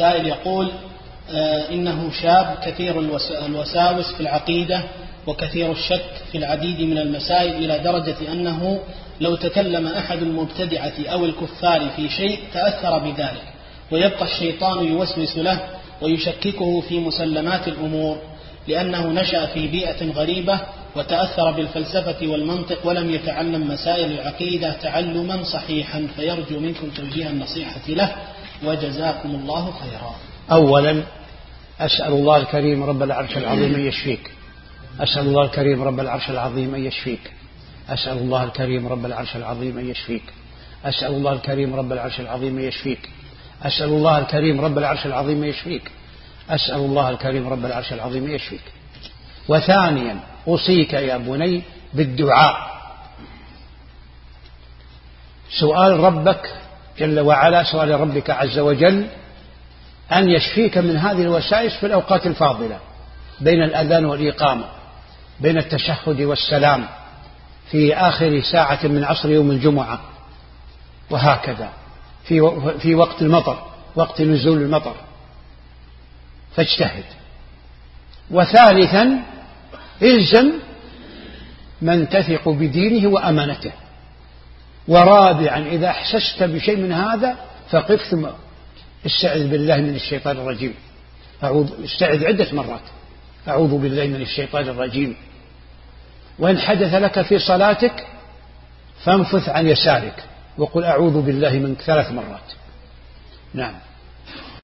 السائل يقول إنه شاب كثير الوساوس في العقيدة وكثير الشك في العديد من المسائل، إلى درجة أنه لو تكلم أحد المبتدعة أو الكفار في شيء تأثر بذلك، ويبقى الشيطان يوسوس له ويشككه في مسلمات الأمور، لأنه نشأ في بيئة غريبة وتأثر بالفلسفة والمنطق ولم يتعلم مسائل العقيدة تعلما صحيحا، فيرجو منكم توجيه النصيحة له، وجزاكم الله خيرا. أولا أسأل الله الكريم رب العرش العظيم أن يشفيك، أسأل الله الكريم رب العرش العظيم أن يشفيك، أسأل الله الكريم رب العرش العظيم أن يشفيك، أسأل الله الكريم رب العرش العظيم أن يشفيك، أسأل الله الكريم رب العرش العظيم أن يشفيك، أسأل الله الكريم رب العرش العظيم أن يشفيك. وثانيا أوصيك يا بني بالدعاء، سؤال ربك جل وعلا، سؤال ربك عز وجل أن يشفيك من هذه الوسائس في الأوقات الفاضلة، بين الأذان والإقامة، بين التشهد والسلام، في آخر ساعة من عصر يوم الجمعة، وهكذا في وقت المطر، وقت نزول المطر، فاجتهد. وثالثا الزم من تثق بدينه وأمانته. ورابعا إذا أحسست بشيء من هذا فقف ثم استعذ بالله من الشيطان الرجيم، استعذ عدة مرات، أعوذ بالله من الشيطان الرجيم. وإن حدث لك في صلاتك فانفث عن يسارك وقل أعوذ بالله منك 3 مرات. نعم.